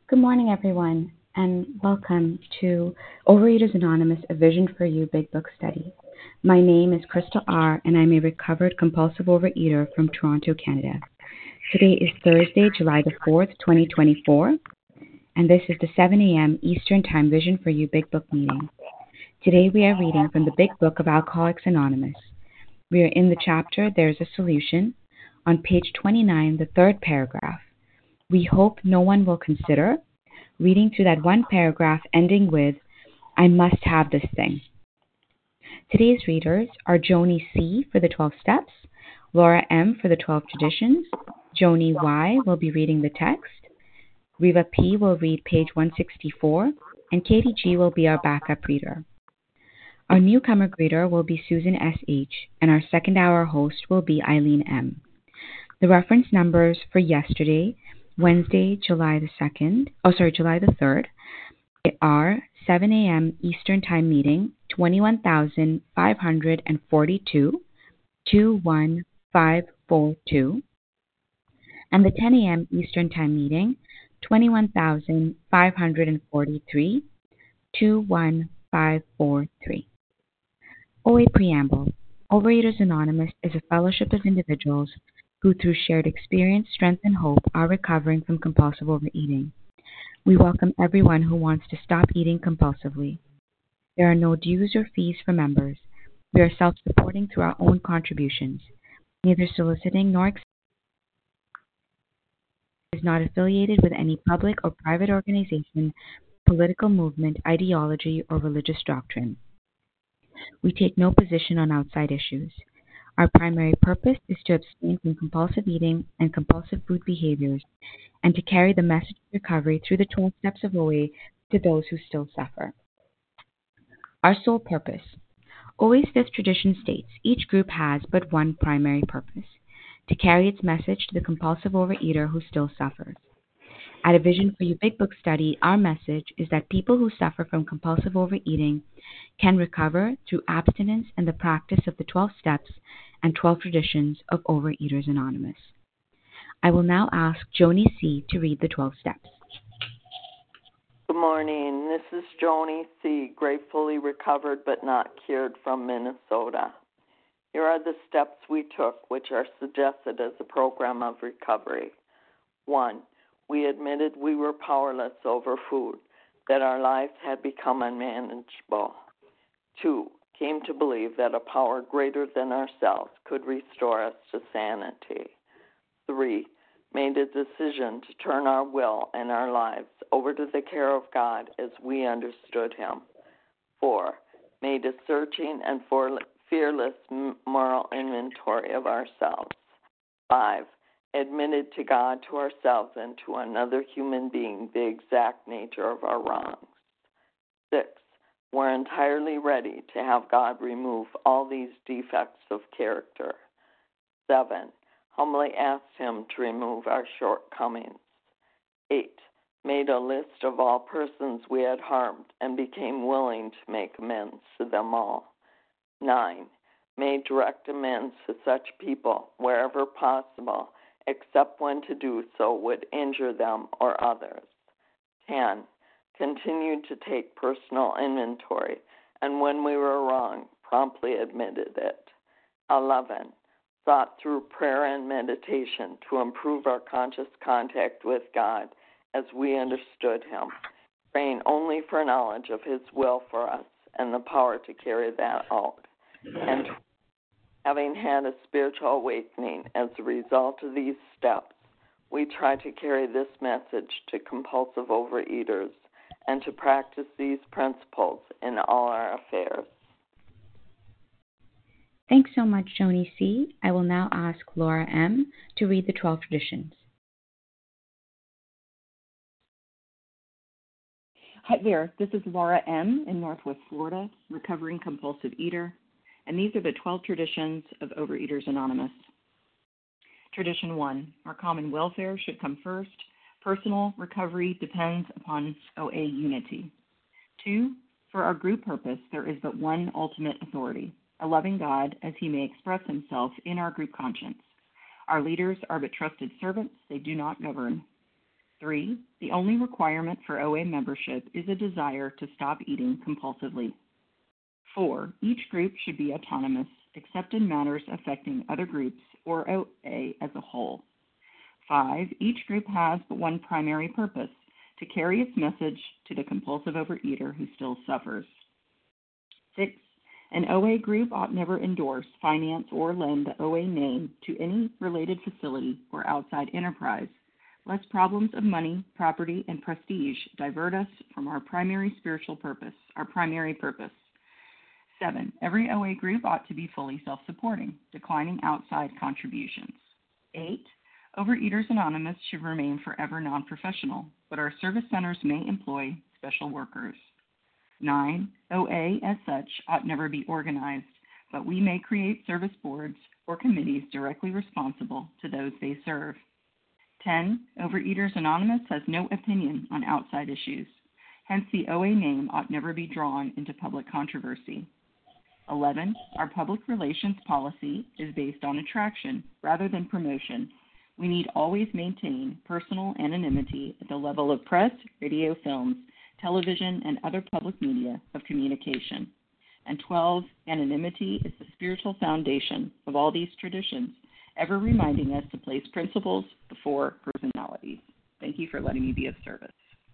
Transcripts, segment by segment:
Good morning, everyone, and welcome to Overeaters Anonymous, a Vision for You Big Book Study. My name is Crystal R., and I'm a recovered compulsive overeater from Toronto, Canada. Today is Thursday, July the 4th, 2024, and this is the 7 a.m. Eastern Time Vision for You Big Book meeting. Today we are reading from the Big Book of Alcoholics Anonymous. We are in the chapter There's a Solution, on page 29, the third paragraph. We hope no one will consider, reading through that one paragraph ending with, I must have this thing. Today's readers are Joni C. for the 12 steps, Laura M. for the 12 traditions, Joni Y. will be reading the text, Riva P. will read page 164, and Katie G. will be our backup reader. Our newcomer greeter will be Susan S.H., and our second hour host will be Eileen M. The reference numbers for yesterday, Wednesday, July the 3rd, are 7 a.m. Eastern Time meeting, 21,542, 21542, and the 10 a.m. Eastern Time meeting, 21,543, 21543. OA Preamble. Overeaters Anonymous is a fellowship of individuals who, through shared experience, strength, and hope, are recovering from compulsive overeating. We welcome everyone who wants to stop eating compulsively. There are no dues or fees for members. We are self-supporting through our own contributions, neither soliciting nor is not affiliated with any public or private organization, political movement, ideology, or religious doctrine. We take no position on outside issues. Our primary purpose is to abstain from compulsive eating and compulsive food behaviors, and to carry the message of recovery through the 12 steps of OA to those who still suffer. Our sole purpose. OA's fifth tradition states each group has but one primary purpose: to carry its message to the compulsive overeater who still suffers. At a Vision for You Big Book study, our message is that people who suffer from compulsive overeating can recover through abstinence and the practice of the 12 steps and 12 traditions of Overeaters Anonymous. I will now ask Joni C. to read the 12 steps. Good morning. This is Joni C., gratefully recovered but not cured from Minnesota. Here are the steps we took, which are suggested as a program of recovery. 1. We admitted we were powerless over food, that our lives had become unmanageable. 2. Came to believe that a power greater than ourselves could restore us to sanity. 3. Made a decision to turn our will and our lives over to the care of God as we understood Him. 4. Made a searching and fearless moral inventory of ourselves. 5. Admitted to God, to ourselves, and to another human being the exact nature of our wrongs. 6. We're entirely ready to have God remove all these defects of character. 7. Humbly asked Him to remove our shortcomings. 8. Made a list of all persons we had harmed and became willing to make amends to them all. 9. Made direct amends to such people wherever possible, except when to do so would injure them or others. 10. Continued to take personal inventory, and when we were wrong, promptly admitted it. 11. Sought through prayer and meditation to improve our conscious contact with God as we understood Him, praying only for knowledge of His will for us and the power to carry that out. And having had a spiritual awakening as a result of these steps, we try to carry this message to compulsive overeaters and to practice these principles in all our affairs. Thanks so much, Joni C. I will now ask Laura M. to read the 12 traditions. Hi there, this is Laura M. in Northwest Florida, recovering compulsive eater, and these are the 12 traditions of Overeaters Anonymous. Tradition 1, our common welfare should come first. Personal recovery depends upon OA unity. 2, for our group purpose, there is but one ultimate authority, a loving God as He may express Himself in our group conscience. Our leaders are but trusted servants, they do not govern. 3, the only requirement for OA membership is a desire to stop eating compulsively. 4, each group should be autonomous, except in matters affecting other groups or OA as a whole. 5, each group has but one primary purpose, to carry its message to the compulsive overeater who still suffers. 6, an OA group ought never endorse, finance, or lend the OA name to any related facility or outside enterprise, lest problems of money, property, and prestige divert us from our primary purpose. 7, every OA group ought to be fully self-supporting, declining outside contributions. 8, Overeaters Anonymous should remain forever non-professional, but our service centers may employ special workers. 9, OA as such ought never be organized, but we may create service boards or committees directly responsible to those they serve. 10, Overeaters Anonymous has no opinion on outside issues. Hence, the OA name ought never be drawn into public controversy. 11, our public relations policy is based on attraction rather than promotion. We need always maintain personal anonymity at the level of press, radio, films, television, and other public media of communication. And 12, anonymity is the spiritual foundation of all these traditions, ever reminding us to place principles before personalities. Thank you for letting me be of service.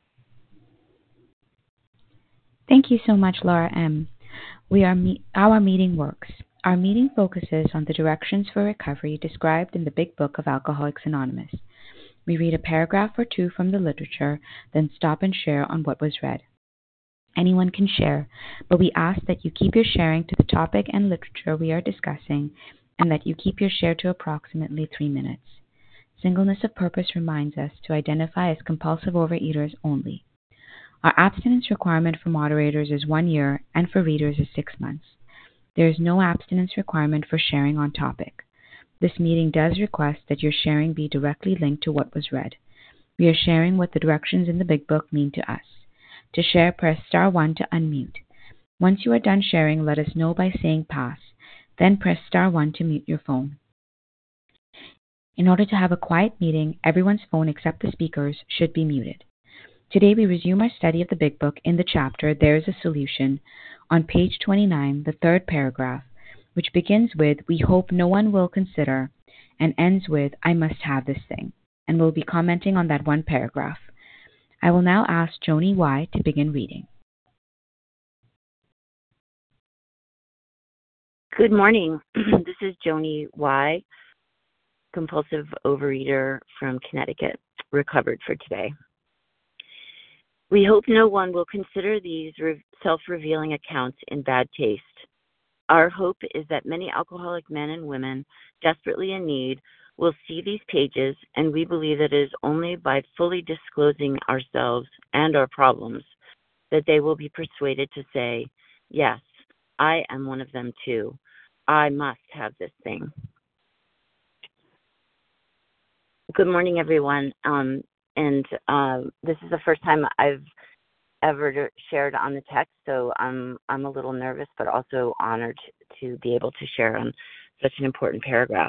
Thank you so much, Laura M. Our meeting works. Our meeting focuses on the directions for recovery described in the Big Book of Alcoholics Anonymous. We read a paragraph or two from the literature, then stop and share on what was read. Anyone can share, but we ask that you keep your sharing to the topic and literature we are discussing, and that you keep your share to approximately 3 minutes. Singleness of purpose reminds us to identify as compulsive overeaters only. Our abstinence requirement for moderators is 1 year, and for readers is 6 months. There is no abstinence requirement for sharing on topic. This meeting does request that your sharing be directly linked to what was read. We are sharing what the directions in the Big Book mean to us. To share, press star 1 to unmute. Once you are done sharing, let us know by saying pass. Then press star 1 to mute your phone. In order to have a quiet meeting, everyone's phone except the speaker's should be muted. Today we resume our study of the Big Book in the chapter There is a Solution, on page 29, the third paragraph, which begins with, we hope no one will consider, and ends with, I must have this thing, and we'll be commenting on that one paragraph. I will now ask Joni Y. to begin reading. Good morning. This is Joni Y., compulsive overeater from Connecticut, recovered for today. We hope no one will consider these self-revealing accounts in bad taste. Our hope is that many alcoholic men and women desperately in need will see these pages, and we believe that it is only by fully disclosing ourselves and our problems that they will be persuaded to say, yes, I am one of them too. I must have this thing. Good morning, everyone. This is the first time I've ever shared on the text, so I'm a little nervous, but also honored to be able to share on such an important paragraph.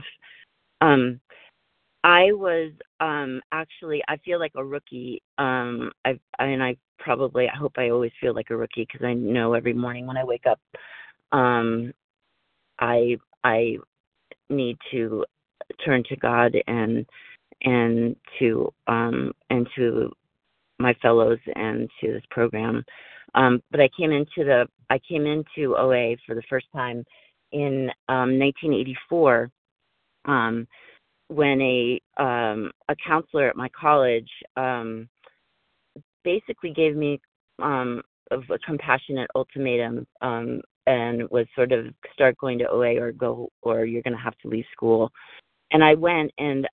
I was actually, I feel like a rookie. I hope I always feel like a rookie because I know every morning when I wake up, I need to turn to God and to my fellows and to this program. But I came into OA for the first time in 1984 when a counselor at my college basically gave me a compassionate ultimatum and was sort of start going to OA or you're going to have to leave school. And I went and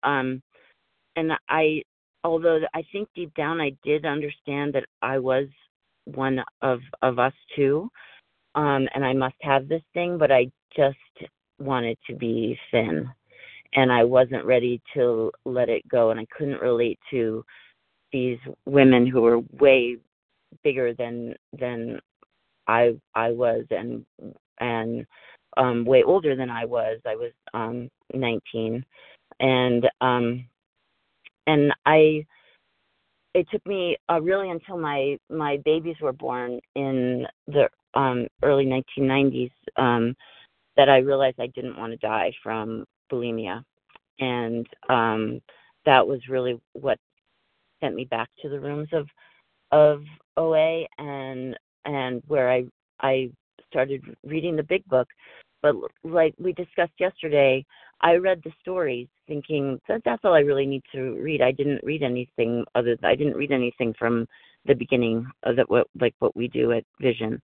although I think deep down I did understand that I was one of us too, and I must have this thing, but I just wanted to be thin, and I wasn't ready to let it go, and I couldn't relate to these women who were way bigger than I was, and way older than I was. I was 19, and it took me really until my babies were born in the early 1990s that I realized I didn't want to die from bulimia, and that was really what sent me back to the rooms of OA, and where I started reading the big book. But like we discussed yesterday, I read the stories thinking that that's all I really need to read. I didn't read anything from the beginning of what we do at Vision.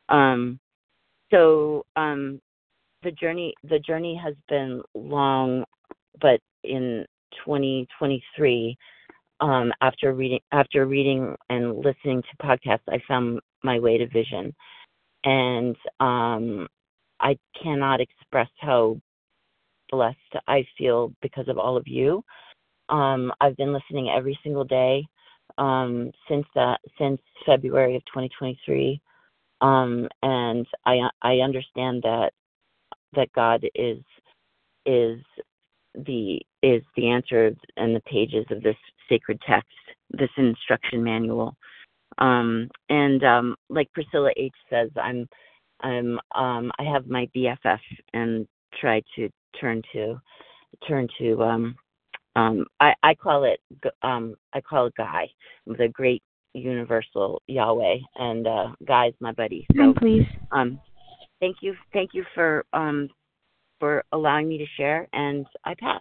So the journey has been long, but in 2023, after reading and listening to podcasts, I found my way to Vision, and I cannot express how blessed I feel because of all of you. I've been listening every single day since February of 2023, and I understand that God is the answer in the pages of this sacred text, this instruction manual. Like Priscilla H says, I have my BFF and try to turn to I call it Guy, the great universal Yahweh, and Guy's my buddy. So please. Thank you for allowing me to share, and I pass.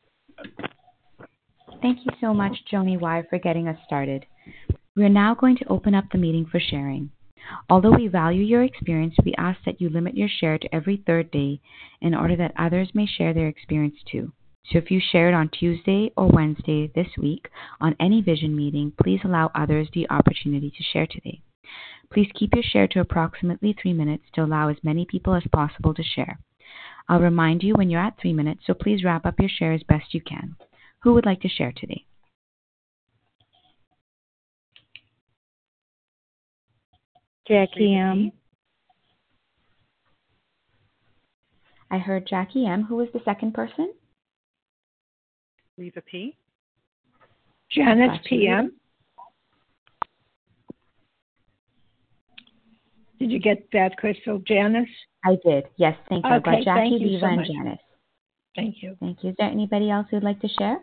Thank you so much, Joni Y, for getting us started. We are now going to open up the meeting for sharing. Although we value your experience, we ask that you limit your share to every third day in order that others may share their experience too. So if you shared on Tuesday or Wednesday this week on any Vision meeting, please allow others the opportunity to share today. Please keep your share to approximately 3 minutes to allow as many people as possible to share. I'll remind you when you're at 3 minutes, so please wrap up your share as best you can. Who would like to share today? Jackie M. I heard Jackie M. Who was the second person? Reva P. Janice PM. Did you get that, Crystal? Janice? I did. Yes, thank you. Okay, I've got Jackie, Reva, so and Janice. Thank you. Thank you. Is there anybody else who would like to share?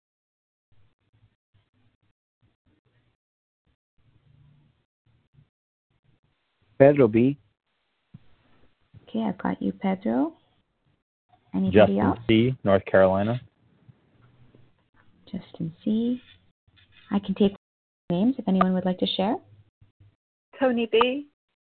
Pedro B. Okay, I've got you, Pedro. Anybody else? Justin C., North Carolina. Justin C. I can take names if anyone would like to share. Tony B.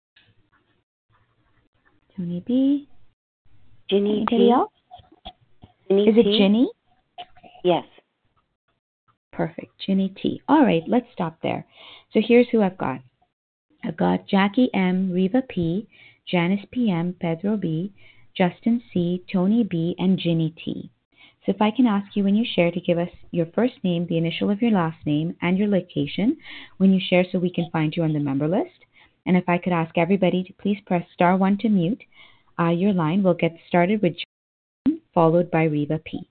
Tony B. Ginny Anybody T. else? Ginny Is T? it Ginny? Yes. Perfect. Ginny T. All right, let's stop there. So here's who I've got. I've got Jackie M., Reva P., Janice PM, Pedro B., Justin C., Tony B., and Ginny T. So if I can ask you when you share to give us your first name, the initial of your last name, and your location when you share so we can find you on the member list. And if I could ask everybody to please press *1 to mute your line, we'll get started with John, followed by Reva P.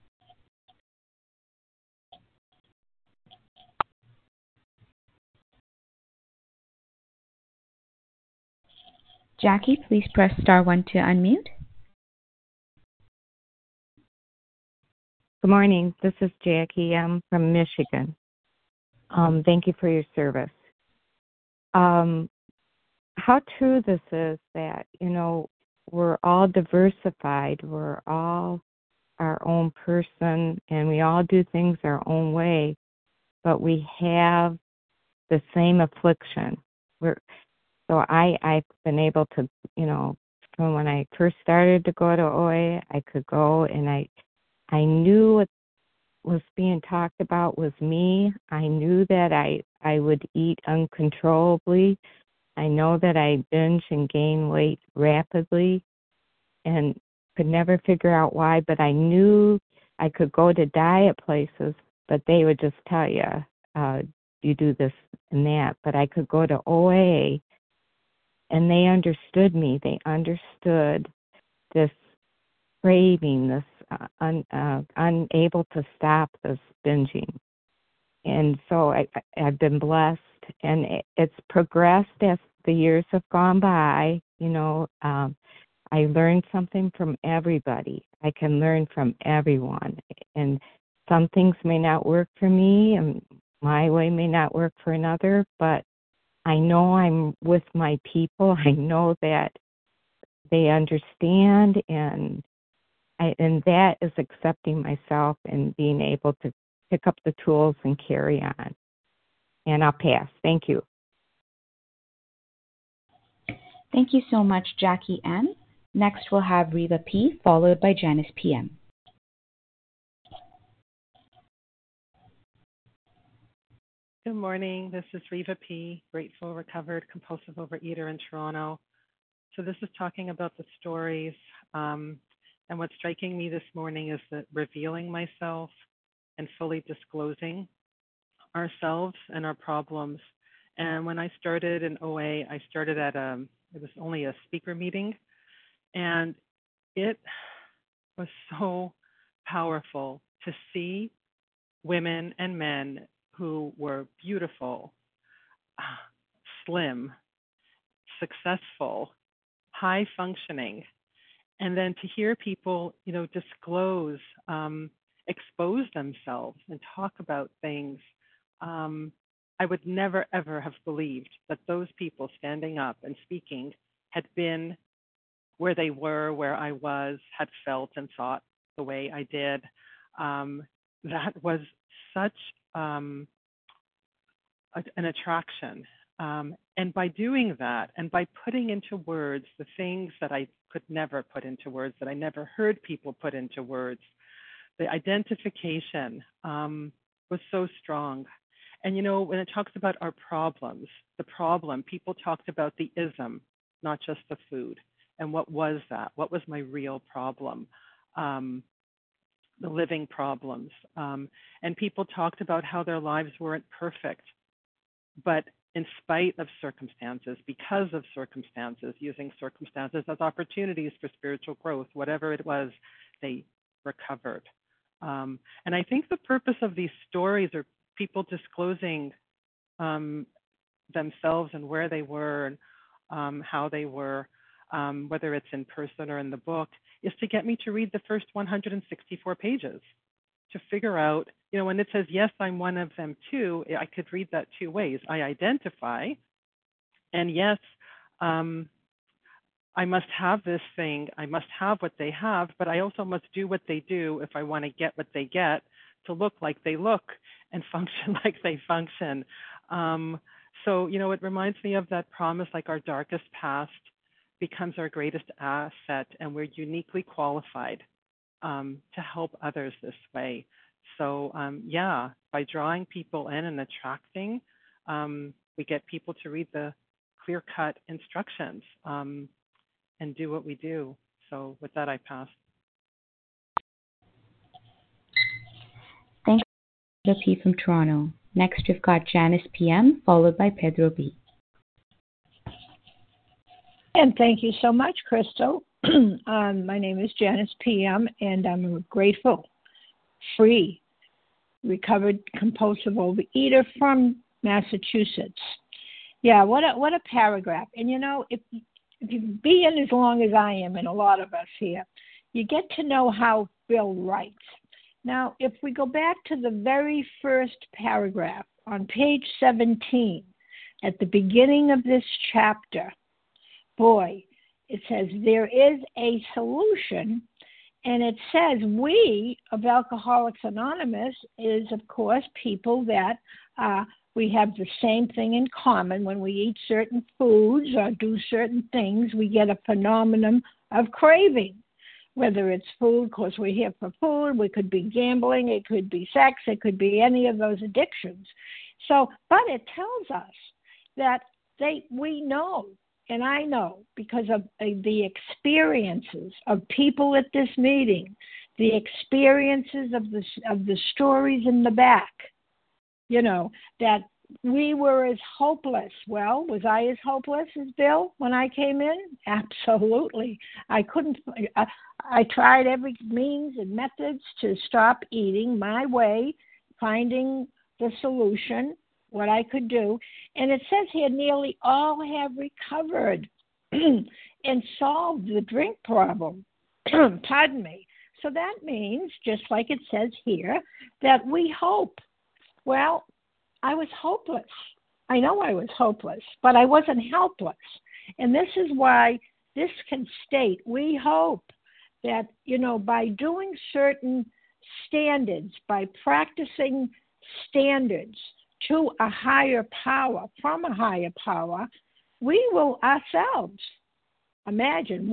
Jackie, please press *1 to unmute. Good morning. This is Jackie M. from Michigan. Thank you for your service. How true this is that, we're all diversified. We're all our own person, and we all do things our own way, but we have the same affliction. So I've been able to, from when I first started to go to OA, I could go and I knew what was being talked about was me. I knew that I would eat uncontrollably. I know that I binge and gain weight rapidly and could never figure out why, but I knew I could go to diet places, but they would just tell you, you do this and that. But I could go to OA, and they understood me. They understood this craving, this unable to stop this binging. and so I've been blessed, and it's progressed as the years have gone by. I learned something from everybody. I can learn from everyone, and some things may not work for me, and my way may not work for another, but I know I'm with my people. I know that they understand, and that is accepting myself and being able to pick up the tools and carry on. And I'll pass. Thank you. Thank you so much, Jackie N. Next, we'll have Reva P., followed by Janice PM. Good morning. This is Reva P., grateful, recovered, compulsive overeater in Toronto. So this is talking about the stories. And what's striking me this morning is that revealing myself and fully disclosing ourselves and our problems. And when I started in OA, I started at it was only a speaker meeting. And it was so powerful to see women and men who were beautiful, slim, successful, high functioning, and then to hear people, disclose, expose themselves and talk about things. I would never, ever have believed that those people standing up and speaking had been where they were, where I was, had felt and thought the way I did. That was such an attraction. And by doing that, and by putting into words the things that I could never put into words, that I never heard people put into words, the identification was so strong. And when it talks about our problems, the problem, people talked about the ism, not just the food. And what was that? What was my real problem? The living problems. And people talked about how their lives weren't perfect, but in spite of circumstances, because of circumstances, using circumstances as opportunities for spiritual growth, whatever it was, they recovered. And I think the purpose of these stories are people disclosing themselves and where they were and how they were, whether it's in person or in the book, is to get me to read the first 164 pages to figure out, when it says, yes, I'm one of them too, I could read that two ways. I identify, and yes, I must have this thing, I must have what they have, but I also must do what they do if I want to get what they get, to look like they look and function like they function. So, it reminds me of that promise, like our darkest past becomes our greatest asset, and we're uniquely qualified to help others this way. So, by drawing people in and attracting, we get people to read the clear-cut instructions and do what we do. So with that, I pass. Thanks, Pedro P. from Toronto. Next, we've got Janice PM, followed by Pedro B. And thank you so much, Crystal. My name is Janice PM, and I'm a grateful, free, recovered compulsive overeater from Massachusetts. Yeah, what a paragraph. And if you've been as long as I am, and a lot of us here, you get to know how Bill writes. Now, if we go back to the very first paragraph on page 17, at the beginning of this chapter, boy, it says there is a solution, and it says we of Alcoholics Anonymous is, of course, people that we have the same thing in common. When we eat certain foods or do certain things, we get a phenomenon of craving, whether it's food, because we're here for food, it could be gambling, it could be sex, it could be any of those addictions. So, but it tells us that we know, and I know because of the experiences of people at this meeting, the experiences of the stories in the back, that we were as hopeless. Well, was I as hopeless as Bill when I came in? Absolutely. I couldn't. I tried every means and methods to stop eating my way, finding the solution, what I could do. And it says here nearly all have recovered and solved the drink problem. Pardon me. So that means, just like it says here, that we hope. Well, I was hopeless. I know I was hopeless, but I wasn't helpless. And this is why this can state, we hope that, by doing certain standards, by practicing standards to a higher power, from a higher power, we will ourselves, imagine,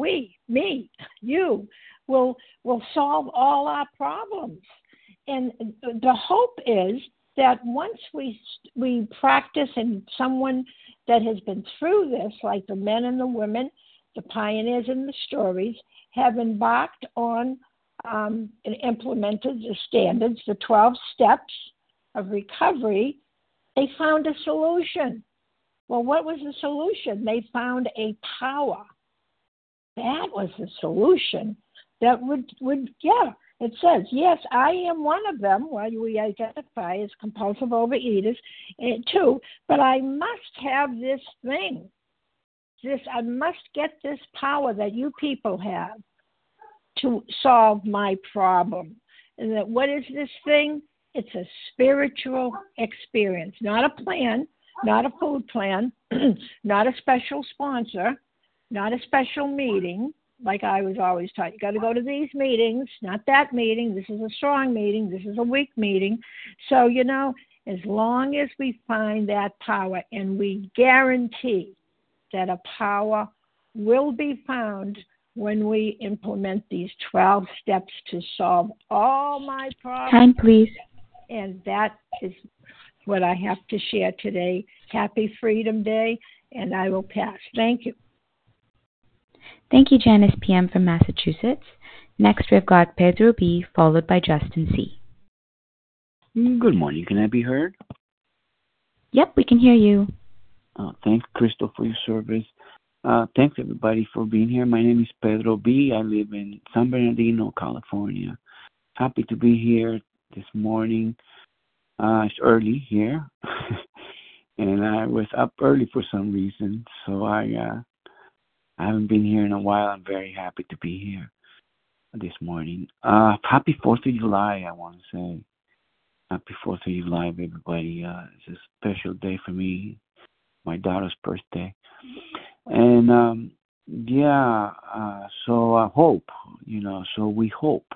you, will solve all our problems. And the hope is that once we practice, and someone that has been through this, like the men and the women, the pioneers in the stories, have embarked on and implemented the standards, the 12 steps of recovery, they found a solution. Well, what was the solution? They found a power. That was the solution that would it says, yes, I am one of them. Well, we identify as compulsive overeaters too, but I must have this thing. I must get this power that you people have to solve my problem. And that what is this thing? It's a spiritual experience, not a plan, not a food plan, not a special sponsor, not a special meeting. Like I was always taught, you got to go to these meetings, not that meeting. This is a strong meeting. This is a weak meeting. So, as long as we find that power, and we guarantee that a power will be found when we implement these 12 steps to solve all my problems. Time, please. And that is what I have to share today. Happy Freedom Day, and I will pass. Thank you. Thank you, Janice PM from Massachusetts. Next, we've got Pedro B, followed by Justin C. Good morning. Can I be heard? Yep, we can hear you. Thanks, Crystal, for your service. Thanks, everybody, for being here. My name is Pedro B. I live in San Bernardino, California. Happy to be here this morning. It's early here, and I was up early for some reason, so I haven't been here in a while. I'm very happy to be here this morning. Happy 4th of July, I want to say. Happy 4th of July, everybody. It's a special day for me, my daughter's birthday. And, so I hope, so we hope.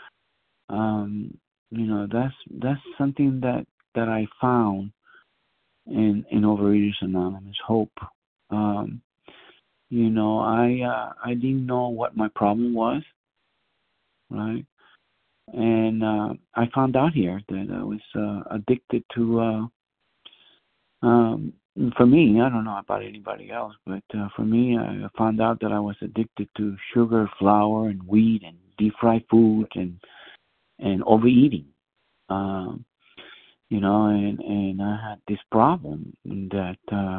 That's something that I found in Overeaters Anonymous, hope. I didn't know what my problem was, right? And I found out here that I was addicted to, for me, I don't know about anybody else, but for me, I found out that I was addicted to sugar, flour, and wheat, and deep-fried food, and overeating. And I had this problem that,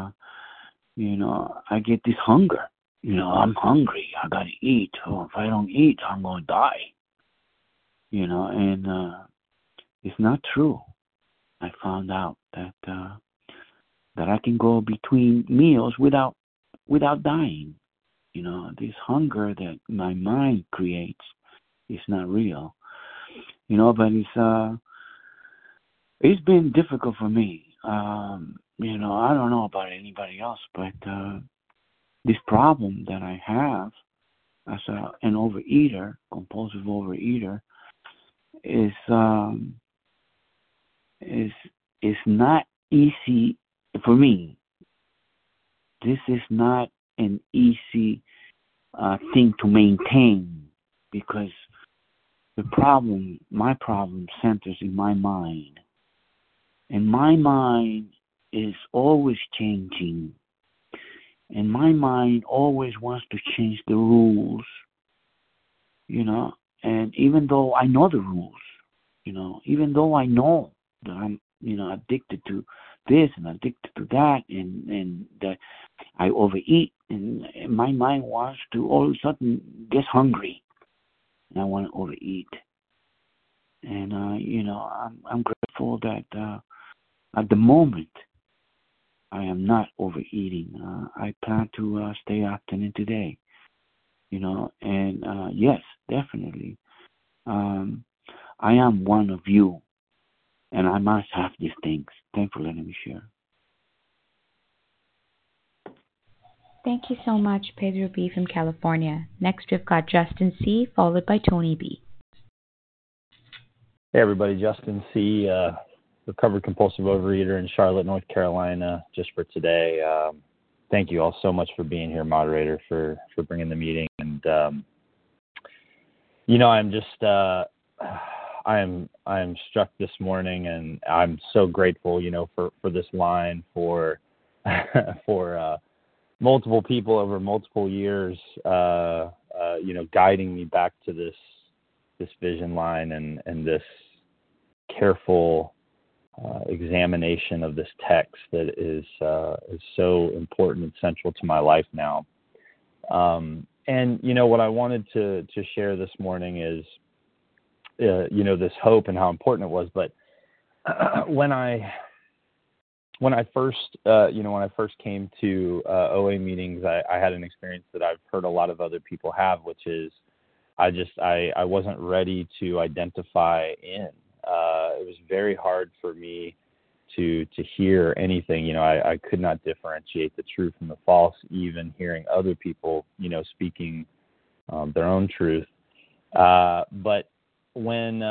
I get this hunger. I'm hungry. I got to eat. Oh, if I don't eat, I'm going to die. And it's not true. I found out that I can go between meals without dying. This hunger that my mind creates is not real. But it's been difficult for me. I don't know about anybody else, but this problem that I have as an overeater, compulsive overeater, is not easy for me. This is not an easy thing to maintain, because my problem centers in my mind. And my mind is always changing. And my mind always wants to change the rules, And even though I know the rules, even though I know that I'm, addicted to this and addicted to that, and that I overeat, and my mind wants to all of a sudden get hungry, and I want to overeat. And I'm grateful that At the moment, I am not overeating. I plan to stay abstinent today, and yes, definitely. I am one of you, and I must have these things. Thanks for letting me share. Thank you so much, Pedro B. from California. Next, we've got Justin C., followed by Tony B. Hey, everybody. Justin C., recovered compulsive overeater in Charlotte, North Carolina, just for today. Thank you all so much for being here, moderator, for bringing the meeting. And, I'm just, I am struck this morning, and I'm so grateful, for this line, for multiple people over multiple years, guiding me back to this vision line and this careful examination of this text that is so important and central to my life now. And what I wanted to share this morning is this hope and how important it was. But when I first came to OA meetings, I had an experience that I've heard a lot of other people have, which is I wasn't ready to identify in. It was very hard for me to hear anything. I could not differentiate the true from the false, even hearing other people, speaking their own truth. But when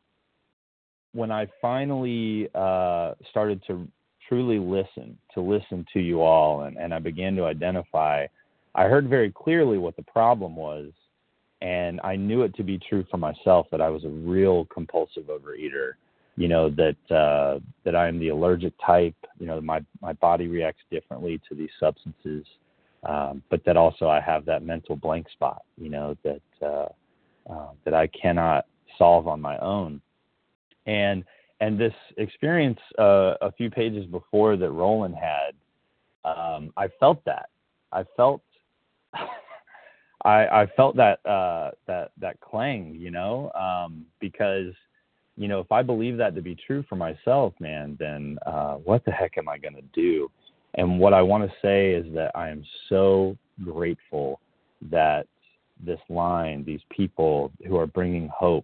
I finally started to truly listen to you all, and I began to identify, I heard very clearly what the problem was, and I knew it to be true for myself, that I was a real compulsive overeater, that I am the allergic type, my body reacts differently to these substances, but that also I have that mental blank spot, that I cannot solve on my own. And this experience a few pages before that Roland had, I felt that. I felt that clang, because if I believe that to be true for myself, man, then what the heck am I going to do? And what I want to say is that I am so grateful that this line, these people who are bringing hope,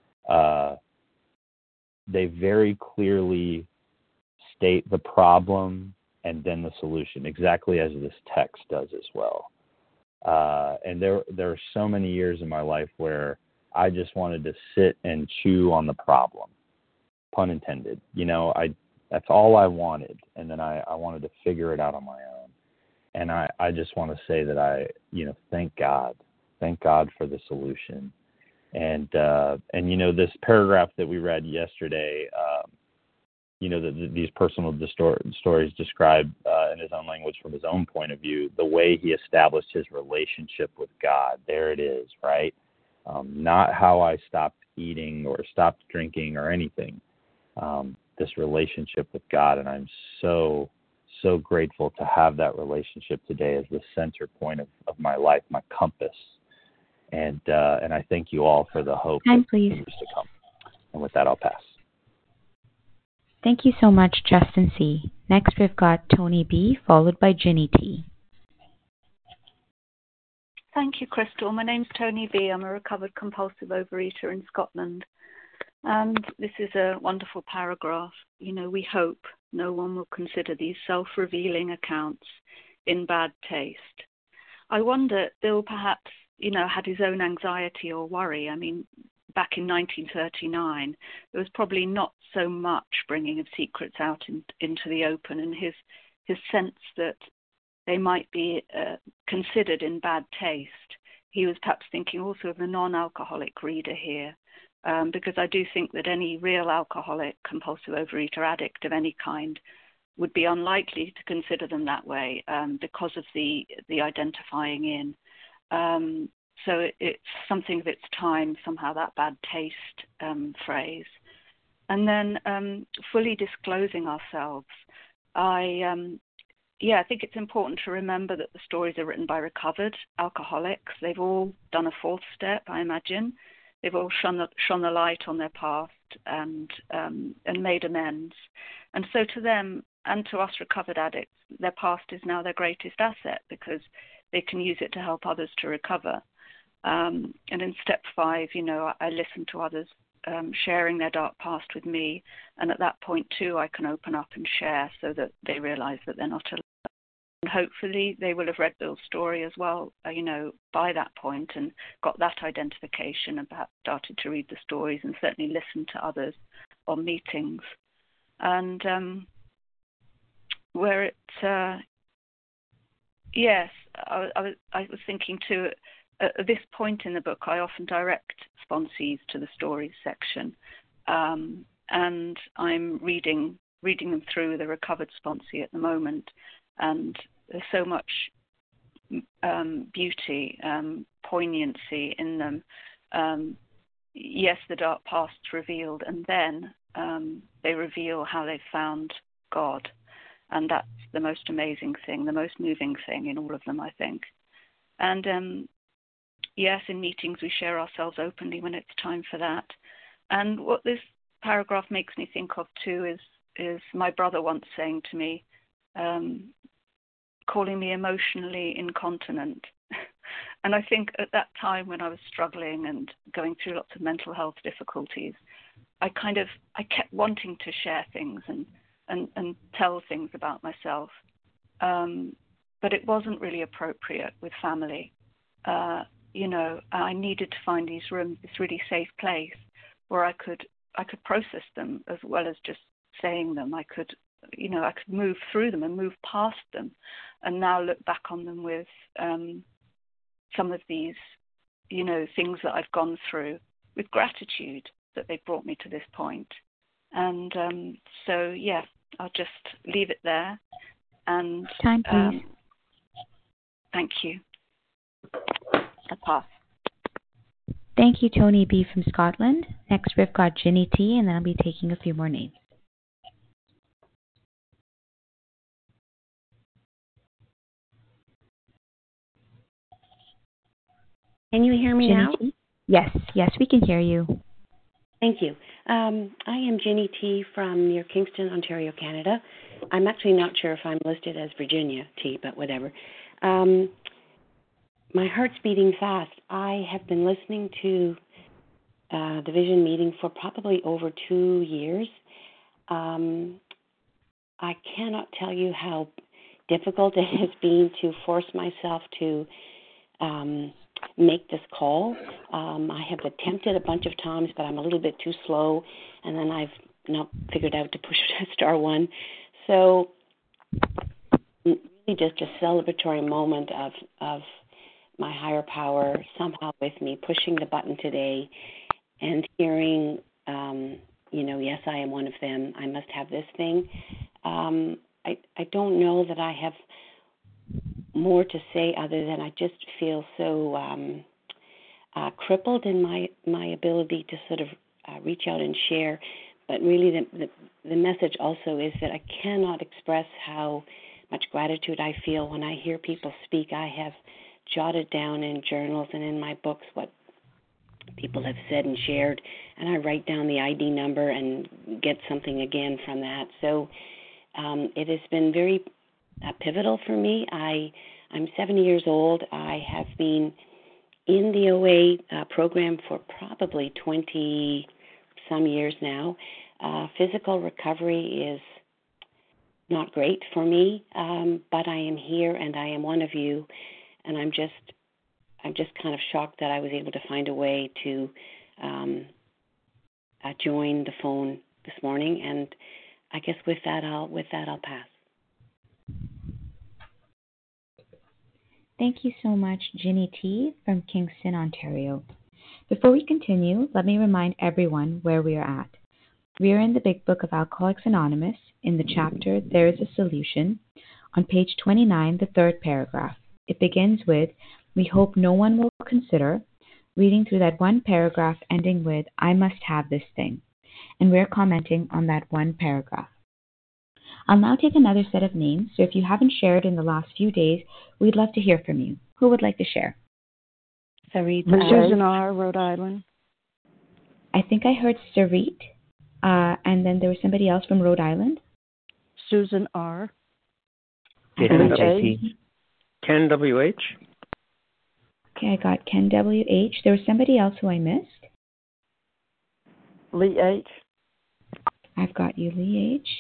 they very clearly state the problem and then the solution, exactly as this text does as well. And there are so many years in my life where I just wanted to sit and chew on the problem, pun intended. That's all I wanted, and then I wanted to figure it out on my own. And I just want to say that I thank God for the solution. And this paragraph that we read yesterday, these personal stories describe in his own language, from his own point of view, the way he established his relationship with God. There it is, right? Not how I stopped eating or stopped drinking or anything. This relationship with God, and I'm so grateful to have that relationship today as the center point of my life, my compass. And I thank you all for the hope that continues to come. And with that, I'll pass. Thank you so much, Justin C. Next, we've got Tony B., followed by Ginny T. Thank you, Crystal. My name's Tony B. I'm a recovered compulsive overeater in Scotland. And this is a wonderful paragraph. We hope no one will consider these self-revealing accounts in bad taste. I wonder, Bill perhaps, had his own anxiety or worry. I mean, back in 1939, there was probably not so much bringing of secrets out into the open, and his sense that they might be considered in bad taste. He was perhaps thinking also of the non-alcoholic reader here, because I do think that any real alcoholic, compulsive overeater, addict of any kind would be unlikely to consider them that way because of the identifying in. So it's something of its time, somehow, that bad taste phrase. And then fully disclosing ourselves. I think it's important to remember that the stories are written by recovered alcoholics. They've all done a fourth step, I imagine. they've all shone the light on their past and made amends. And so to them and to us recovered addicts, their past is now their greatest asset because they can use it to help others to recover. And in step 5, I listen to others sharing their dark past with me, and at that point too, I can open up and share so that they realize that they're not alone. And hopefully they will have read Bill's story as well, by that point, and got that identification and perhaps started to read the stories and certainly listened to others on meetings. And where it, yes, I was thinking too, at this point in the book, I often direct sponsees to the stories section, and I'm reading them through the recovered sponsee at the moment, and there's so much beauty, poignancy in them. Yes, the dark past's revealed, and then they reveal how they found God, and that's the most amazing thing, the most moving thing in all of them, I think. And yes, in meetings we share ourselves openly when it's time for that. And what this paragraph makes me think of too is my brother once saying to me, calling me emotionally incontinent. And I think at that time when I was struggling and going through lots of mental health difficulties, I kept wanting to share things and tell things about myself. But it wasn't really appropriate with family. I needed to find these rooms, this really safe place where I could process them as well as just saying them. I could move through them and move past them, and now look back on them with some of these, things that I've gone through with gratitude that they brought me to this point. And so, yeah, I'll just leave it there. And time, please. Thank you. I pass. Thank you, Tony B. from Scotland. Next, we've got Ginny T., and then I'll be taking a few more names. Can you hear me Ginny now? T? Yes, we can hear you. Thank you. I am Ginny T. from near Kingston, Ontario, Canada. I'm actually not sure if I'm listed as Virginia T., but whatever. My heart's beating fast. I have been listening to the Vision meeting for probably over 2 years. I cannot tell you how difficult it has been to force myself to make this call. I have attempted a bunch of times, but I'm a little bit too slow, and then I've not figured out to push *1. So really just a celebratory moment of my higher power somehow with me pushing the button today and hearing, yes, I am one of them. I must have this thing. I don't know that I have more to say other than I just feel so crippled in my ability to sort of reach out and share. But really the message also is that I cannot express how much gratitude I feel when I hear people speak. I have jotted down in journals and in my books what people have said and shared, and I write down the ID number and get something again from that. So it has been very pivotal for me. I'm 70 years old. I have been in the OA program for probably 20-some years now. Physical recovery is not great for me, but I am here and I am one of you, and I'm just kind of shocked that I was able to find a way to join the phone this morning. And I guess with that I'll pass. Thank you so much, Ginny T. from Kingston, Ontario. Before we continue, let me remind everyone where we are at. We are in the Big Book of Alcoholics Anonymous in the chapter There is a Solution, on page 29, the third paragraph. It begins with, "We hope no one will consider," reading through that one paragraph ending with, "I must have this thing." And we're commenting on that one paragraph. I'll now take another set of names, so if you haven't shared in the last few days, we'd love to hear from you. Who would like to share? Sarit Susan R., Rhode Island. I think I heard Sarit, and then there was somebody else from Rhode Island. Susan R. Jason J. Ken W.H. Okay, I got Ken W.H. There was somebody else who I missed. Lee H. I've got you, Lee H.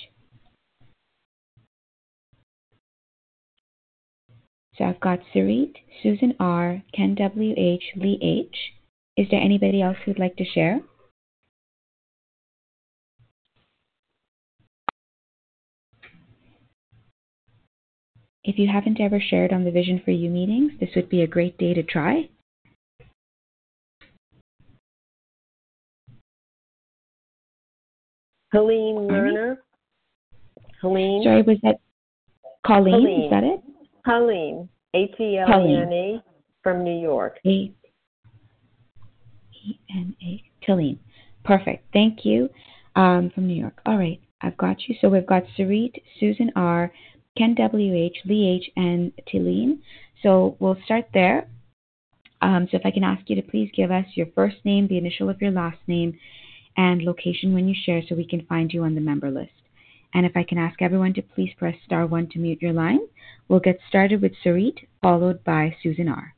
So I've got Sarit, Susan R., Ken W.H., Lee H. Is there anybody else who'd like to share? If you haven't ever shared on the Vision for You meetings, this would be a great day to try. Helene Lerner. Helene. Sorry, was that Colleen? Helene. Is that it? Helene. H-E-L-E-N-E from New York. E-N-A. Helene. Perfect. Thank you. From New York. All right. I've got you. So we've got Sarit, Susan R., Ken W.H., Lee H., and Tilene. So we'll start there. So if I can ask you to please give us your first name, the initial of your last name, and location when you share so we can find you on the member list. And if I can ask everyone to please press star 1 to mute your line. We'll get started with Sarit, followed by Susan R.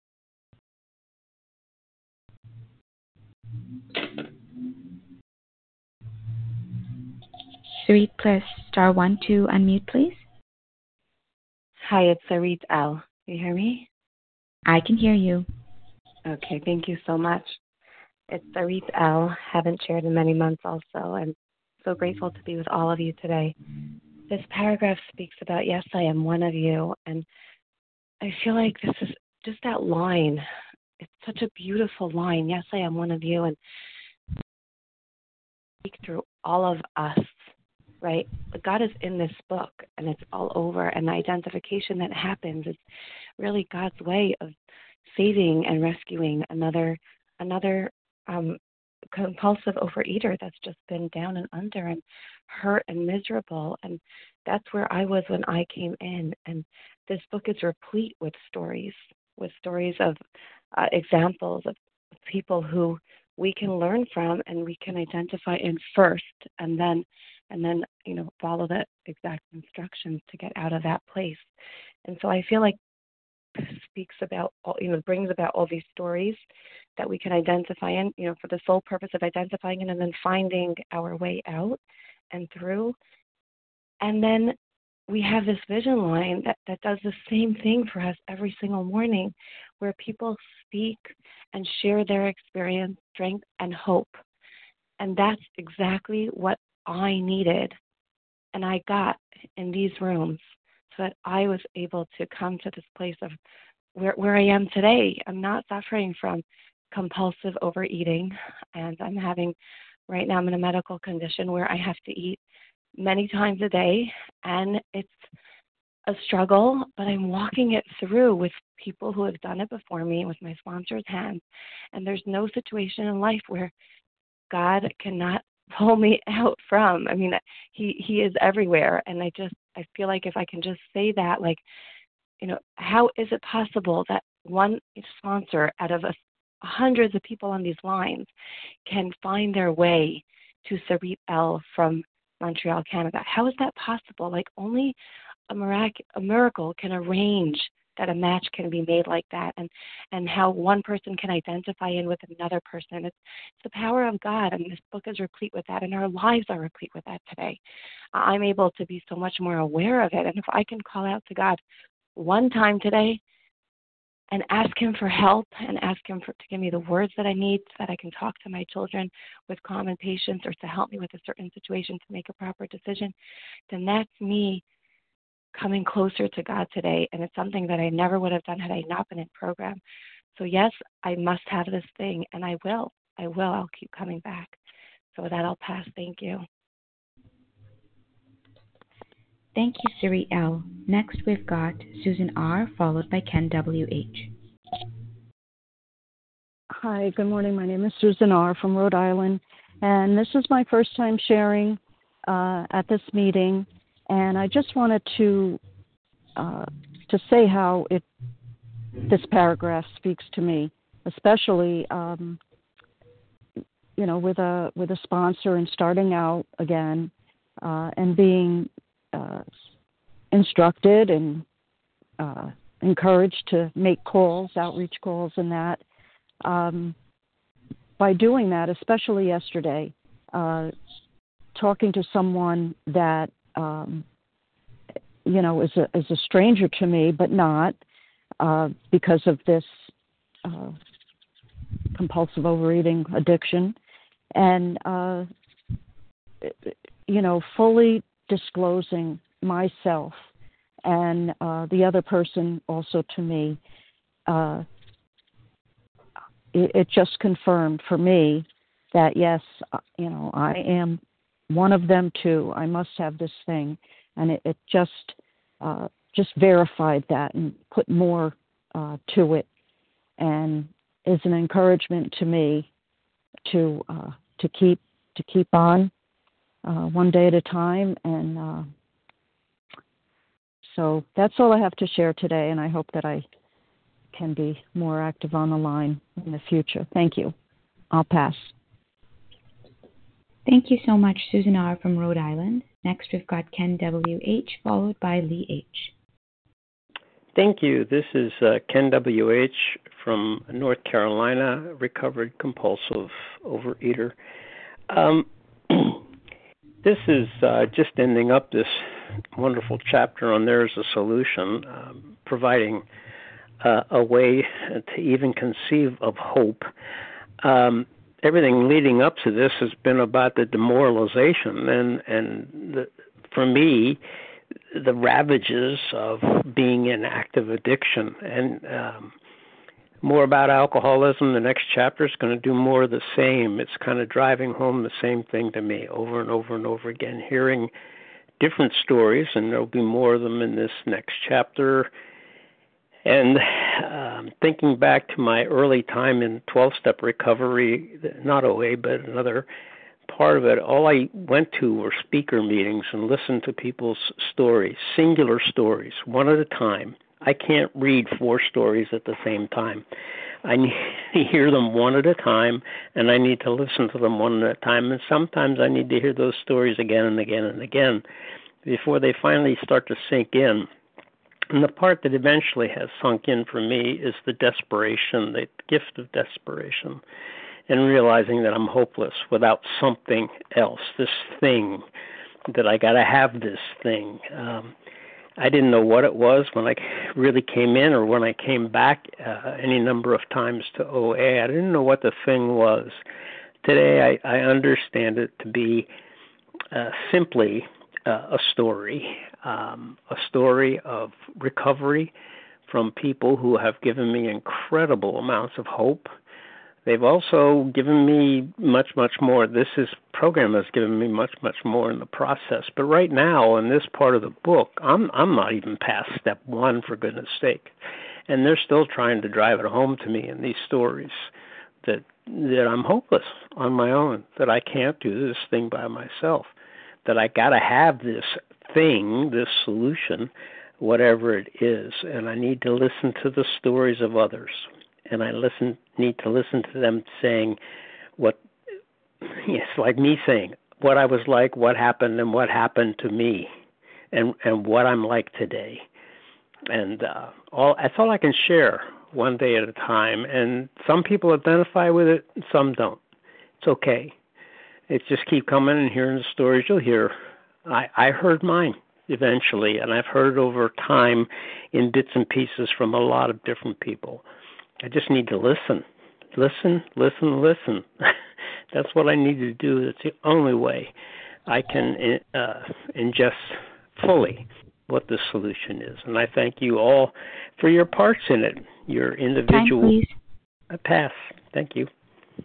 Sarit, press star 1 to unmute, please. Hi, it's Sarit L. You hear me? I can hear you. Okay, thank you so much. It's Sarit L. Haven't shared in many months also. I'm so grateful to be with all of you today. This paragraph speaks about, yes, I am one of you. And I feel like this is just that line. It's such a beautiful line. Yes, I am one of you. And speak through all of us, right? God is in this book and it's all over. And the identification that happens is really God's way of saving and rescuing another compulsive overeater that's just been down and under and hurt and miserable. And that's where I was when I came in. And this book is replete with stories of examples of people who we can learn from and we can identify in first, and then follow the exact instructions to get out of that place. And so I feel like speaks about, brings about all these stories that we can identify in, for the sole purpose of identifying it and then finding our way out and through. And then we have this vision line that does the same thing for us every single morning, where people speak and share their experience, strength, and hope. And that's exactly what I needed and I got in these rooms, so that I was able to come to this place of where I am today. I'm not suffering from compulsive overeating, and I'm in a medical condition where I have to eat many times a day, and it's a struggle, but I'm walking it through with people who have done it before me, with my sponsor's hands, and there's no situation in life where God cannot pull me out from. I mean, he is everywhere, and I feel like if I can just say that, how is it possible that one sponsor out of hundreds of people on these lines can find their way to Sarit L. from Montreal, Canada? How is that possible? Only a miracle can arrange that a match can be made like that, and how one person can identify in with another person. It's the power of God, and this book is replete with that, and our lives are replete with that today. I'm able to be so much more aware of it, and if I can call out to God one time today and ask him for help and ask him to give me the words that I need so that I can talk to my children with calm and patience, or to help me with a certain situation to make a proper decision, then that's me coming closer to God today. And it's something that I never would have done had I not been in program. So yes, I must have this thing, and I will. I'll keep coming back. So with that, I'll pass. Thank you. Thank you, Sarit L. Next, we've got Susan R., followed by Ken W.H. Hi, good morning. My name is Susan R. from Rhode Island, and this is my first time sharing at this meeting. And I just wanted to say how this paragraph speaks to me, especially with a sponsor and starting out again, and being instructed and encouraged to make calls, outreach calls, and that. By doing that, especially yesterday, talking to someone that is a stranger to me, but not because of this compulsive overeating addiction, and fully disclosing myself and the other person also to me. It just confirmed for me that yes, I am one of them too. I must have this thing, and it just verified that and put more to it, and is an encouragement to me to keep on one day at a time. And so that's all I have to share today, and I hope that I can be more active on the line in the future. Thank you. I'll pass. Thank you so much, Susan R. from Rhode Island. Next, we've got Ken W.H., followed by Lee H. Thank you. This is Ken W.H. from North Carolina, recovered compulsive overeater. This is just ending up this wonderful chapter on There's a Solution, providing a way to even conceive of hope. Everything leading up to this has been about the demoralization and for me, the ravages of being in active addiction. And more about alcoholism. The next chapter is going to do more of the same. It's kind of driving home the same thing to me over and over and over again, hearing different stories, and there'll be more of them in this next chapter. And thinking back to my early time in 12-step recovery, not OA, but another part of it, all I went to were speaker meetings and listened to people's stories, singular stories, one at a time. I can't read 4 stories at the same time. I need to hear them one at a time, and I need to listen to them one at a time. And sometimes I need to hear those stories again and again and again before they finally start to sink in. And the part that eventually has sunk in for me is the desperation, the gift of desperation, and realizing that I'm hopeless without something else, this thing, that I got to have this thing. I didn't know what it was when I really came in or when I came back any number of times to OA. I didn't know what the thing was. Today I understand it to be simply a story of recovery from people who have given me incredible amounts of hope. They've also given me much, much more. This program has given me much, much more in the process. But right now, in this part of the book, I'm not even past step 1, for goodness sake. And they're still trying to drive it home to me in these stories that I'm hopeless on my own, that I can't do this thing by myself, that I got to have this thing, this solution, whatever it is, and I need to listen to the stories of others. And I need to listen to them saying it's like me saying what I was like, what happened, and what happened to me, and what I'm like today. And that's all I can share one day at a time. And some people identify with it, and some don't. It's okay. It's just keep coming and hearing the stories you'll hear. I heard mine eventually, and I've heard over time in bits and pieces from a lot of different people. I just need to listen. Listen. That's what I need to do. That's the only way I can ingest fully what the solution is. And I thank you all for your parts in it, your individual. Time, please. I pass. Thank you.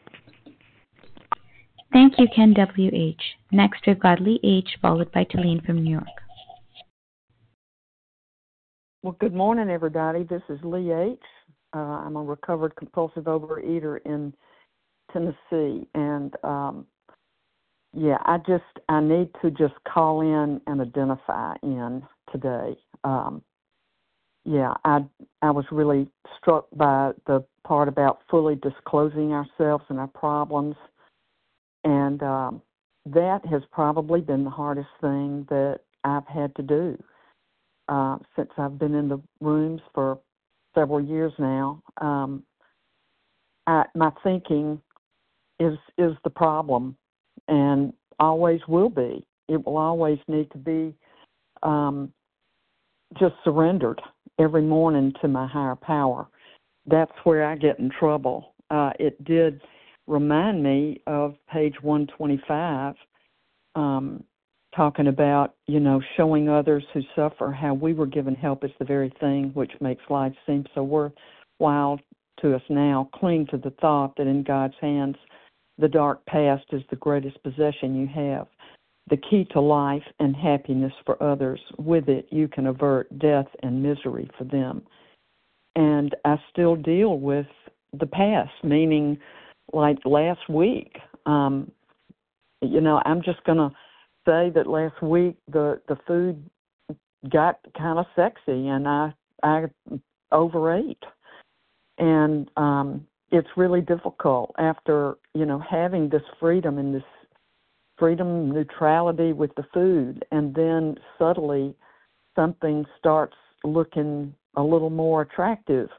Thank you, Ken W.H. Next, we've got Lee H., followed by Talene from New York. Well, good morning, everybody. This is Lee H. I'm a recovered compulsive overeater in Tennessee, and I need to just call in and identify in today. I was really struck by the part about fully disclosing ourselves and our problems, And that has probably been the hardest thing that I've had to do since I've been in the rooms for several years now. My thinking is the problem, and always will be. It will always need to be just surrendered every morning to my higher power. That's where I get in trouble. It did remind me of page 125, talking about, showing others who suffer how we were given help is the very thing which makes life seem so worthwhile to us now. Cling to the thought that in God's hands, the dark past is the greatest possession you have. The key to life and happiness for others. With it, you can avert death and misery for them. And I still deal with the past, meaning like last week. I'm just going to say that last week the food got kind of sexy and I overate. And it's really difficult after, having this freedom and this freedom, neutrality with the food, and then subtly something starts looking a little more attractive.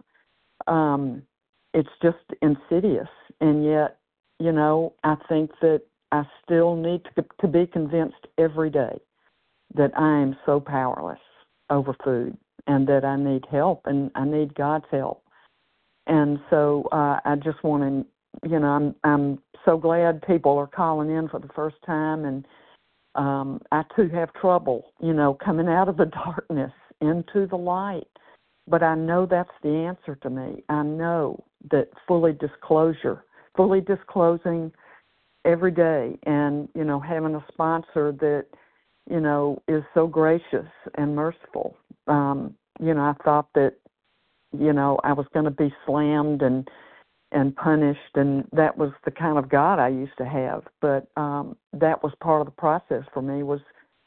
It's just insidious. And yet, I think that I still need to be convinced every day that I am so powerless over food and that I need help and I need God's help. And so I just want to, I'm so glad people are calling in for the first time. And I, too, have trouble, coming out of the darkness into the light. But I know that's the answer to me. I know that fully disclosing every day and, having a sponsor that, is so gracious and merciful. I thought that, I was going to be slammed and punished, and that was the kind of God I used to have. But that was part of the process for me was,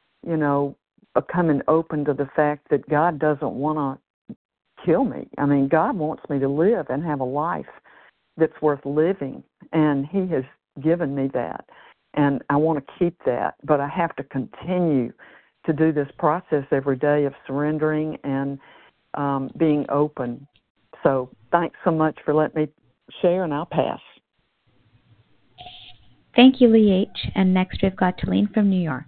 becoming open to the fact that God doesn't want to kill me. I mean, God wants me to live and have a life that's worth living, and He has given me that. And I want to keep that, but I have to continue to do this process every day of surrendering and being open. So thanks so much for letting me share, and I'll pass. Thank you, Lee H. And next we've got Talene from New York.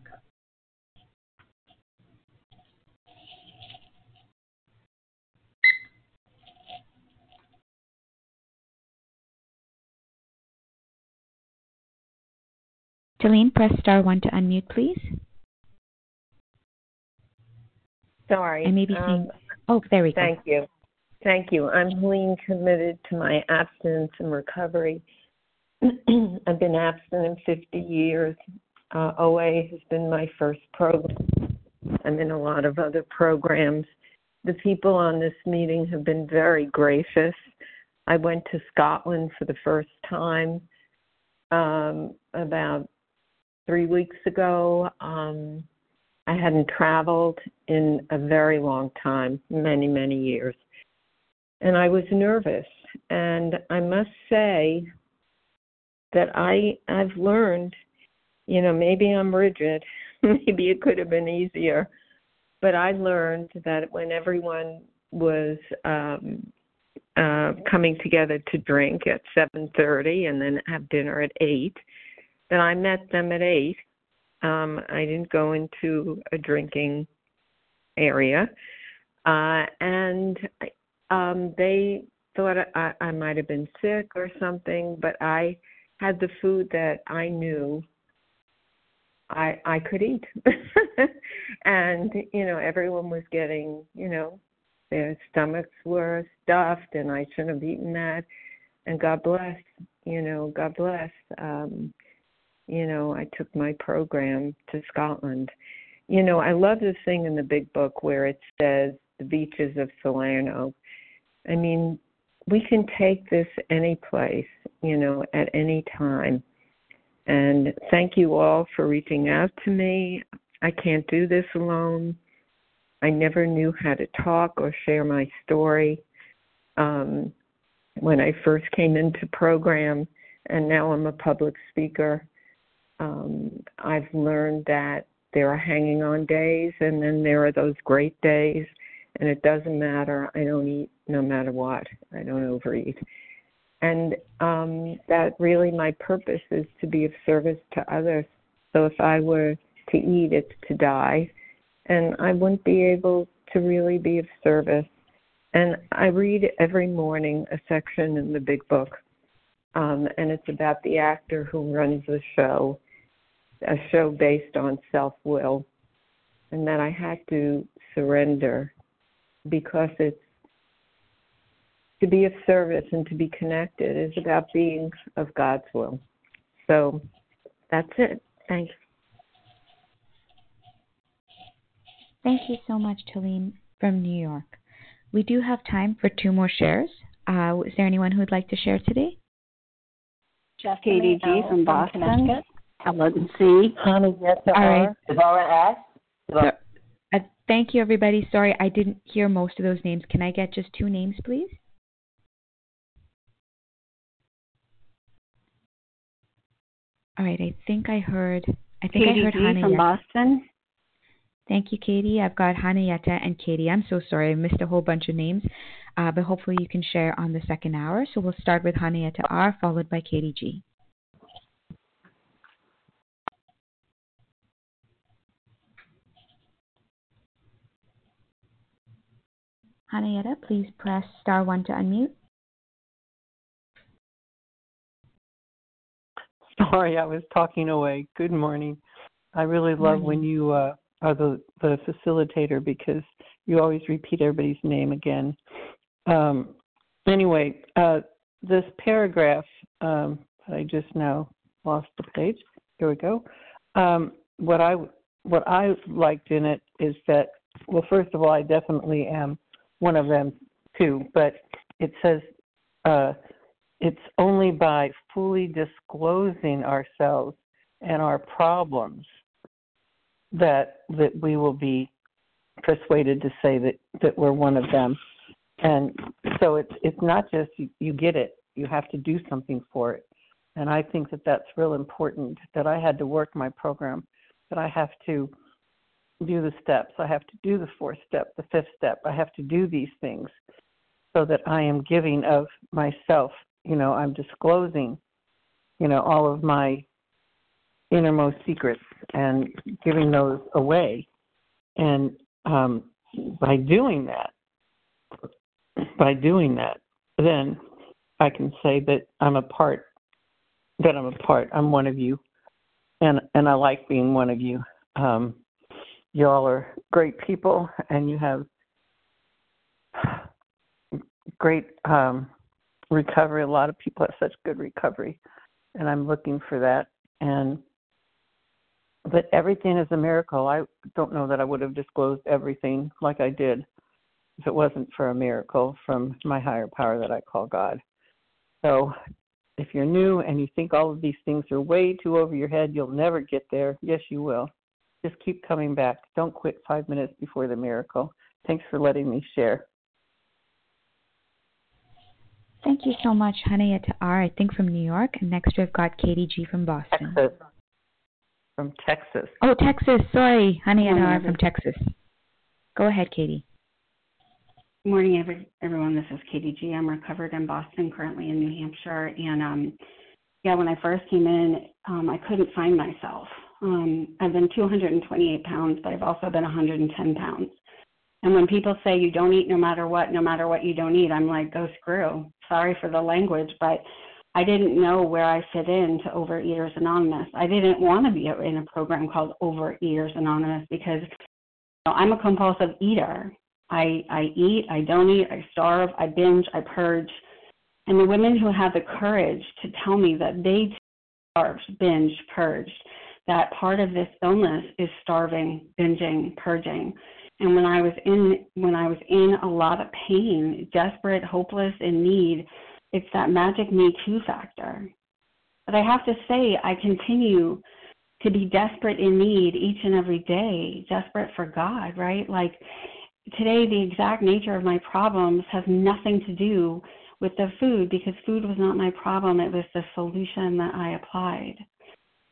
Talene, press star 1 to unmute, please. Sorry. And maybe there we go. Thank you. I'm Helene, committed to my abstinence and recovery. I've been abstinent 50 years. OA has been my first program. I'm in a lot of other programs. The people on this meeting have been very gracious. I went to Scotland for the first time about 3 weeks ago. I hadn't traveled in a very long time, many, many years. And I was nervous. And I must say that I've learned, maybe I'm rigid. Maybe it could have been easier. But I learned that when everyone was coming together to drink at 7:30 and then have dinner at 8, then I met them at 8. I didn't go into a drinking area. And they thought I might have been sick or something, but I had the food that I knew I could eat. And, everyone was getting, their stomachs were stuffed and I shouldn't have eaten that. And God bless, God bless. I took my program to Scotland. I love this thing in the big book where it says the beaches of Salerno. I mean, we can take this any place, at any time. And thank you all for reaching out to me. I can't do this alone. I never knew how to talk or share my story when I first came into program, and now I'm a public speaker. I've learned that there are hanging on days, and then there are those great days, and it doesn't matter. I don't eat no matter what. I don't overeat. And that really my purpose is to be of service to others. So if I were to eat, it's to die, and I wouldn't be able to really be of service. And I read every morning a section in the big book, and it's about the actor who runs the show, a show based on self-will, and that I had to surrender because it's to be of service and to be connected is about being of God's will. So that's it. Thanks. Thank you so much, Talene from New York. We do have time for 2 more shares. Is there anyone who would like to share today? Katie G. from Boston. Helen C. Honey All right. Laura S. Thank you, everybody. Sorry, I didn't hear most of those names. Can I get just 2 names, please? All right, I think I heard Katie G. from Boston. Thank you, Katie. I've got Hanayeta and Katie. I'm so sorry. I missed a whole bunch of names, but hopefully you can share on the second hour. So we'll start with Hanayeta R, followed by Katie G. Hanayeta, please press *1 to unmute. Sorry, I was talking away. Good morning. I really love when you are the facilitator because you always repeat everybody's name again. Anyway, this paragraph, I just now lost the page. Here we go. What I liked in it is that, well, first of all, I definitely am one of them too, but it says it's only by fully disclosing ourselves and our problems that we will be persuaded to say that we're one of them. And so it's not just you get it, you have to do something for it. And I think that that's real important, that I had to work my program, that I have to do the steps. I have to do the 4th step, the 5th step. I have to do these things so that I am giving of myself. You know, I'm disclosing, you know, all of my innermost secrets and giving those away. And by doing that, then I can say that I'm a part. I'm one of you, and I like being one of you. Y'all are great people, and you have great recovery. A lot of people have such good recovery, and I'm looking for that. But everything is a miracle. I don't know that I would have disclosed everything like I did if it wasn't for a miracle from my higher power that I call God. So if you're new and you think all of these things are way too over your head, you'll never get there. Yes, you will. Just keep coming back. Don't quit 5 minutes before the miracle. Thanks for letting me share. Thank you so much, Hanayeta R, I think from New York. And next we've got Katie G from Boston. Texas. From Texas. Oh, Texas. Sorry, Hanayeta R from Texas. Go ahead, Katie. Good morning, everyone. This is Katie G. I'm recovered in Boston, currently in New Hampshire. And, when I first came in, I couldn't find myself. I've been 228 pounds, but I've also been 110 pounds. And when people say you don't eat no matter what you don't eat, I'm like, go screw. Sorry for the language, but I didn't know where I fit in to Overeaters Anonymous. I didn't want to be in a program called Overeaters Anonymous because I'm a compulsive eater. I eat, I don't eat, I starve, I binge, I purge. And the women who have the courage to tell me that they starved, binged, purged, that part of this illness is starving, binging, purging. And when I was in a lot of pain, desperate, hopeless, in need, it's that magic me too factor. But I have to say, I continue to be desperate in need each and every day, desperate for God, right? Like today, the exact nature of my problems has nothing to do with the food because food was not my problem. It was the solution that I applied.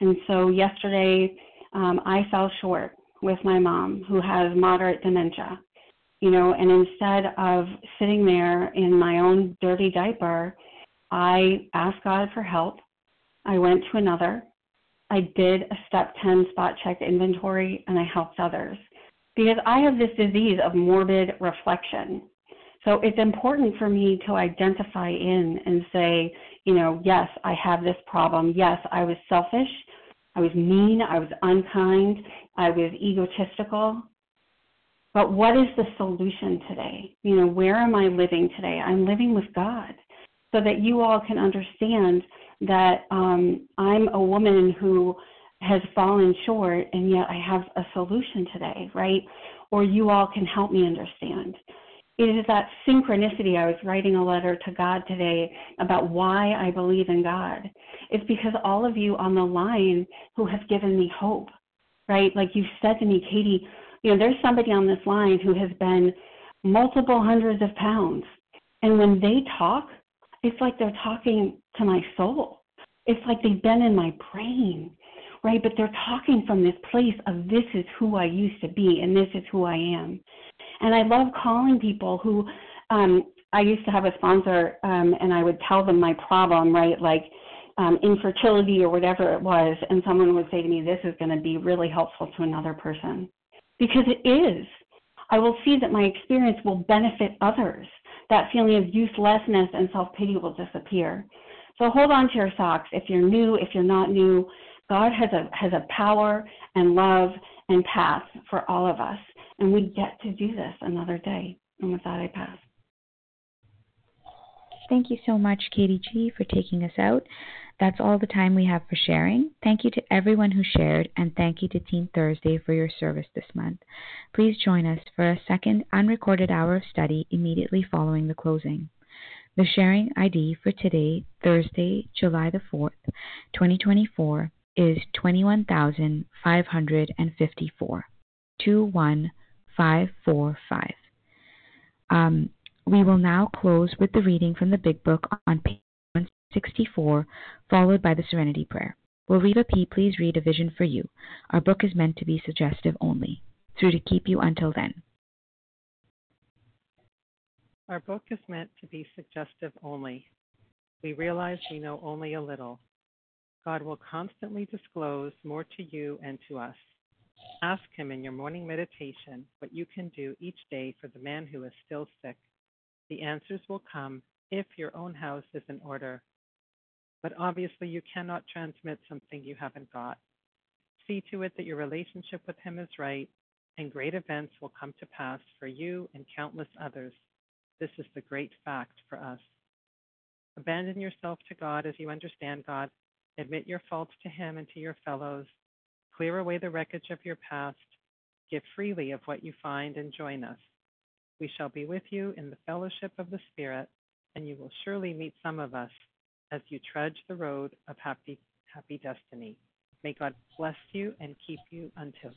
And so yesterday, I fell short with my mom, who has moderate dementia, and instead of sitting there in my own dirty diaper, I asked God for help. I went to another. I did a step 10 spot check inventory, and I helped others because I have this disease of morbid reflection. So it's important for me to identify in and say, yes, I have this problem. Yes, I was selfish. I was mean. I was unkind. I was egotistical. But what is the solution today? Where am I living today? I'm living with God, so that you all can understand that I'm a woman who has fallen short, and yet I have a solution today, right? Or you all can help me understand. It is that synchronicity. I was writing a letter to God today about why I believe in God. It's because all of you on the line who have given me hope, right? Like you said to me, Katie, there's somebody on this line who has been multiple hundreds of pounds. And when they talk, it's like they're talking to my soul. It's like they've been in my brain, right? But they're talking from this place of this is who I used to be and this is who I am. And I love calling people who, I used to have a sponsor, and I would tell them my problem, right, like infertility or whatever it was, and someone would say to me, this is going to be really helpful to another person. Because it is. I will see that my experience will benefit others. That feeling of uselessness and self-pity will disappear. So hold on to your socks. If you're new, if you're not new, God has a power and love and path for all of us. And we get to do this another day. And with that, I pass. Thank you so much, Katie G., for taking us out. That's all the time we have for sharing. Thank you to everyone who shared, and thank you to Team Thursday for your service this month. Please join us for a second unrecorded hour of study immediately following the closing. The sharing ID for today, Thursday, July the 4th, 2024, is 21,554. 21545. We will now close with the reading from the Big Book on page 164, followed by the Serenity Prayer. Will Rita P. please read A Vision for You? Our book is meant to be suggestive only, through to keep you until then. Our book is meant to be suggestive only. We realize we know only a little. God will constantly disclose more to you and to us. Ask Him in your morning meditation what you can do each day for the man who is still sick. The answers will come if your own house is in order. But obviously you cannot transmit something you haven't got. See to it that your relationship with Him is right, and great events will come to pass for you and countless others. This is the great fact for us. Abandon yourself to God as you understand God. Admit your faults to Him and to your fellows. Clear away the wreckage of your past. Give freely of what you find and join us. We shall be with you in the fellowship of the Spirit, and you will surely meet some of us as you trudge the road of happy destiny. May God bless you and keep you until